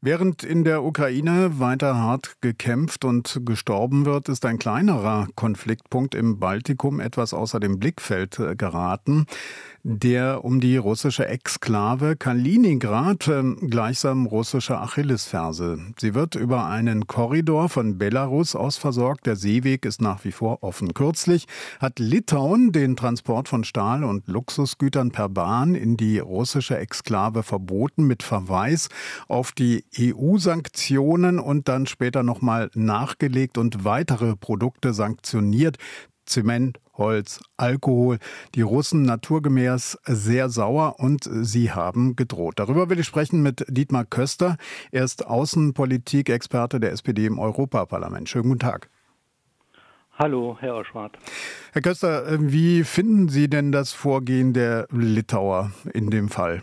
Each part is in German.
Während in der Ukraine weiter hart gekämpft und gestorben wird, ist ein kleinerer Konfliktpunkt im Baltikum etwas außer dem Blickfeld geraten. Der um die russische Exklave Kaliningrad, gleichsam russische Achillesferse. Sie wird über einen Korridor von Belarus aus versorgt. Der Seeweg ist nach wie vor offen. Kürzlich hat Litauen den Transport von Stahl- und Luxusgütern per Bahn in die russische Exklave verboten mit Verweis auf die EU-Sanktionen und dann später nochmal nachgelegt und weitere Produkte sanktioniert. Zement, Holz, Alkohol. Die Russen naturgemäß sehr sauer und sie haben gedroht. Darüber will ich sprechen mit Dietmar Köster. Er ist Außenpolitik-Experte der SPD im Europaparlament. Schönen guten Tag. Hallo, Herr Oschwart. Herr Köster, wie finden Sie denn das Vorgehen der Litauer in dem Fall?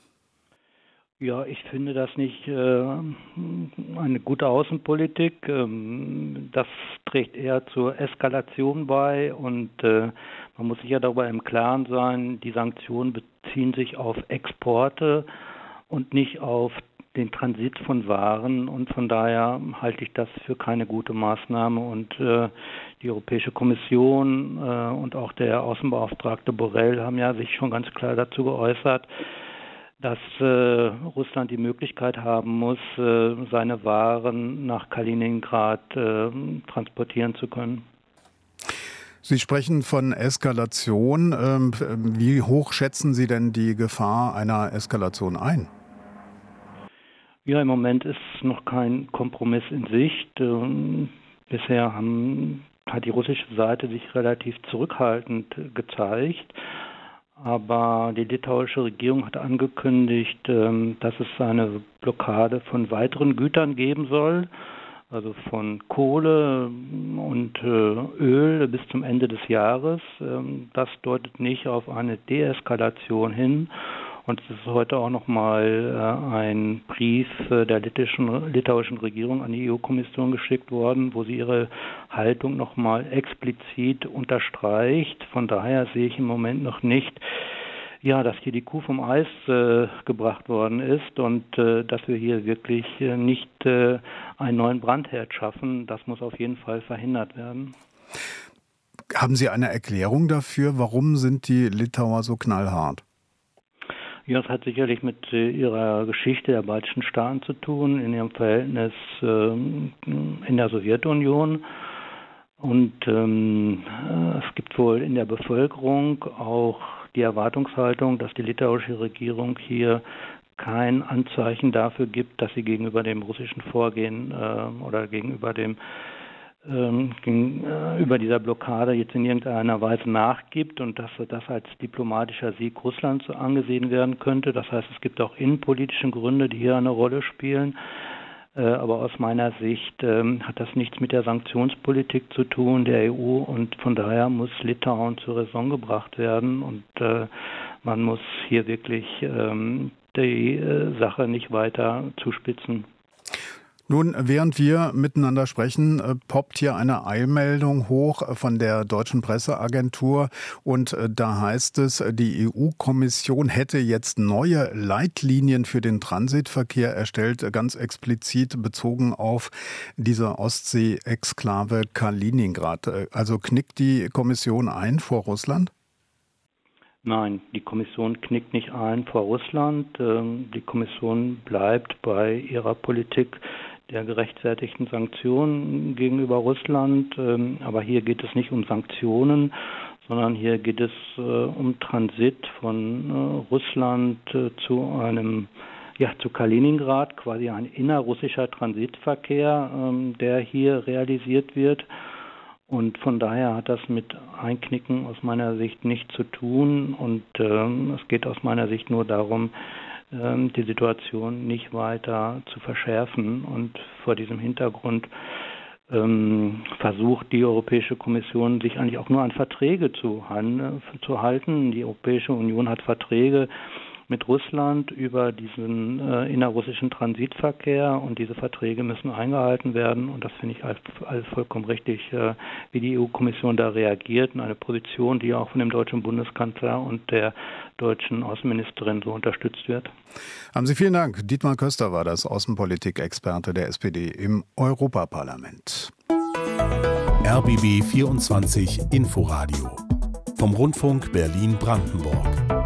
Ja, ich finde das nicht eine gute Außenpolitik. Das trägt eher zur Eskalation bei und man muss sich ja darüber im Klaren sein, die Sanktionen beziehen sich auf Exporte und nicht auf den Transit von Waren und von daher halte ich das für keine gute Maßnahme und die Europäische Kommission und auch der Außenbeauftragte Borrell haben ja sich schon ganz klar dazu geäußert, dass Russland die Möglichkeit haben muss, seine Waren nach Kaliningrad transportieren zu können. Sie sprechen von Eskalation. Wie hoch schätzen Sie denn die Gefahr einer Eskalation ein? Ja, im Moment ist noch kein Kompromiss in Sicht. Bisher hat die russische Seite sich relativ zurückhaltend gezeigt. Aber die litauische Regierung hat angekündigt, dass es eine Blockade von weiteren Gütern geben soll, also von Kohle und Öl bis zum Ende des Jahres. Das deutet nicht auf eine Deeskalation hin. Und es ist heute auch nochmal ein Brief der litauischen Regierung an die EU-Kommission geschickt worden, wo sie ihre Haltung nochmal explizit unterstreicht. Von daher sehe ich im Moment noch nicht, dass hier die Kuh vom Eis gebracht worden ist und dass wir hier wirklich nicht einen neuen Brandherd schaffen. Das muss auf jeden Fall verhindert werden. Haben Sie eine Erklärung dafür, warum sind die Litauer so knallhart? Ja, es hat sicherlich mit ihrer Geschichte der baltischen Staaten zu tun, in ihrem Verhältnis in der Sowjetunion. Und es gibt wohl in der Bevölkerung auch die Erwartungshaltung, dass die litauische Regierung hier kein Anzeichen dafür gibt, dass sie gegenüber dem russischen Vorgehen oder gegenüber über dieser Blockade jetzt in irgendeiner Weise nachgibt und dass das als diplomatischer Sieg Russlands angesehen werden könnte. Das heißt, es gibt auch innenpolitische Gründe, die hier eine Rolle spielen. Aber aus meiner Sicht hat das nichts mit der Sanktionspolitik zu tun der EU und von daher muss Litauen zur Raison gebracht werden und man muss hier wirklich die Sache nicht weiter zuspitzen. Nun, während wir miteinander sprechen, poppt hier eine Eilmeldung hoch von der deutschen Presseagentur und da heißt es, die EU-Kommission hätte jetzt neue Leitlinien für den Transitverkehr erstellt, ganz explizit bezogen auf diese Ostsee-Exklave Kaliningrad. Also knickt die Kommission ein vor Russland? Nein, die Kommission knickt nicht ein vor Russland. Die Kommission bleibt bei ihrer Politik der gerechtfertigten Sanktionen gegenüber Russland. Aber hier geht es nicht um Sanktionen, sondern hier geht es um Transit von Russland zu Kaliningrad, quasi ein innerrussischer Transitverkehr, der hier realisiert wird. Und von daher hat das mit Einknicken aus meiner Sicht nichts zu tun. Und es geht aus meiner Sicht nur darum, die Situation nicht weiter zu verschärfen. Und vor diesem Hintergrund versucht die Europäische Kommission, sich eigentlich auch nur an Verträge zu halten. Die Europäische Union hat Verträge mit Russland über diesen innerrussischen Transitverkehr und diese Verträge müssen eingehalten werden und das finde ich alles vollkommen richtig, wie die EU-Kommission da reagiert und eine Position, die auch von dem deutschen Bundeskanzler und der deutschen Außenministerin so unterstützt wird. Haben Sie vielen Dank. Dietmar Köster war das, Außenpolitik-Experte der SPD im Europaparlament. RBB 24 Inforadio vom Rundfunk Berlin-Brandenburg.